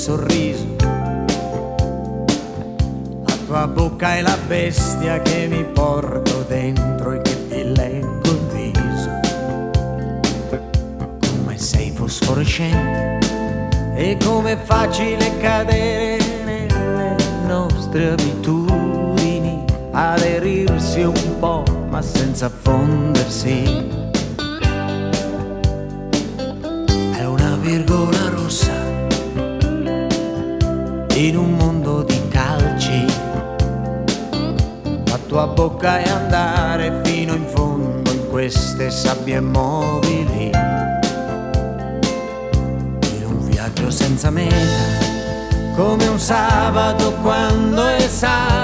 sorriso. La tua bocca è la bestia che mi porto dentro e che ti leggo il viso. Come sei fosforescente e come facile cadere nelle nostre abitudini, aderirsi un po' ma senza fondersi. È una virgola rossa in un mondo di calci. La tua bocca è andare fino in fondo in queste sabbie mobili, in un viaggio senza meta, come un sabato quando è sabato.